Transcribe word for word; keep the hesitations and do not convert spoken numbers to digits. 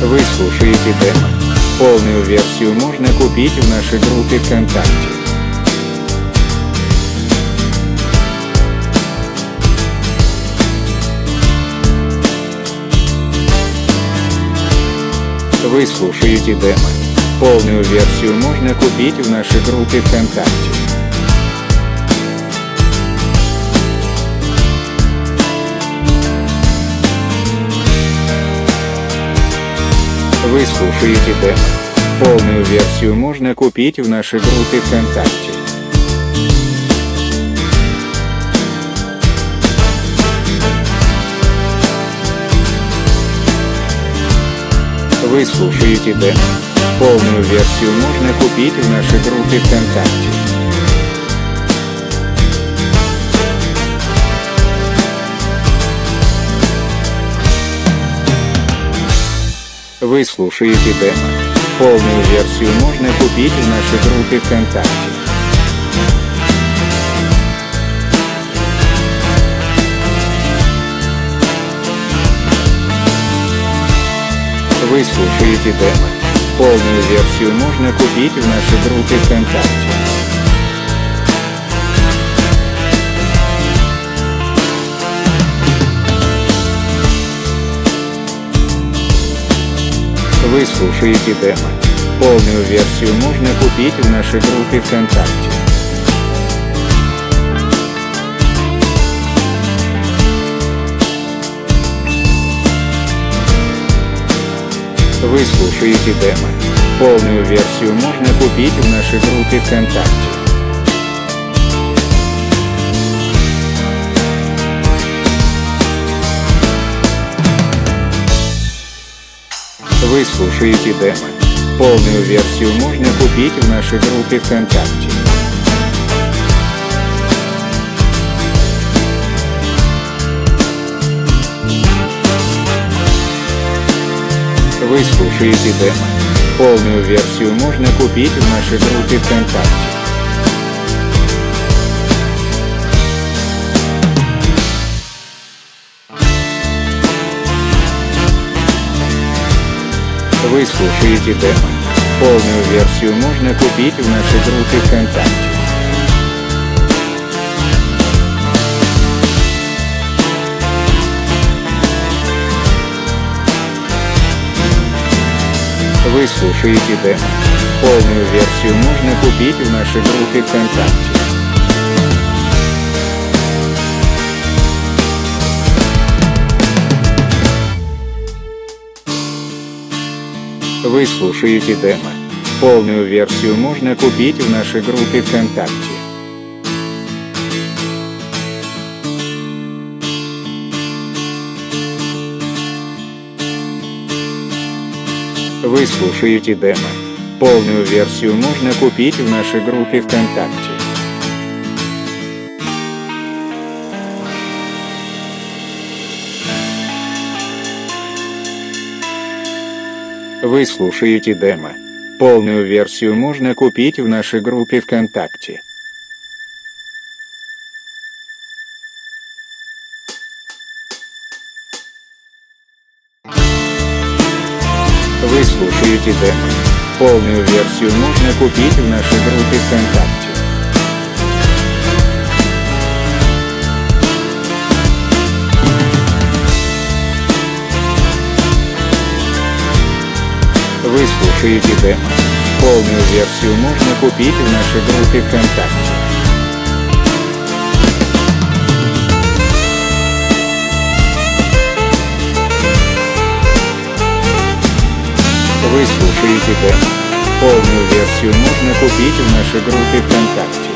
Вы слушаете демо. Полную версию можно купить в нашей группе ВКонтакте. Вы слушаете демо. Полную версию можно купить в нашей группе ВКонтакте. Вы слушаете демо. Полную версию можно купить в нашей группе ВКонтакте. Вы слушаете демо. Полную версию можно купить в нашей группе ВКонтакте. Вы слушаете демо. Полную версию можно купить в нашей группе ВКонтакте. Вы слушаете демо. Полную версию можно купить в нашей группе ВКонтакте. Вы слушаете демо. Полную версию можно купить в нашей группе ВКонтакте. Вы слушаете демо. Полную версию можно купить в нашей группе ВКонтакте. Вы слушаете демо. Полную версию можно купить в нашей группе ВКонтакте. Вы слушаете демо. Полную версию можно купить в нашей группе ВКонтакте. Вы слушаете демо. Полную версию можно купить в нашей группе ВКонтакте. Вы слушаете демо. Полную версию можно купить в нашей группе ВКонтакте. Вы слушаете демо. Полную версию можно купить в нашей группе ВКонтакте. Вы слушаете демо. Полную версию можно купить в нашей группе ВКонтакте. Вы слушаете демо. Полную версию можно купить в нашей группе ВКонтакте. Вы слушаете демо. Полную версию можно купить в нашей группе ВКонтакте. Вы слушаете демо. Полную версию можно купить в нашей группе ВКонтакте. Вы слушаете демо. Полную версию можно купить в нашей группе ВКонтакте.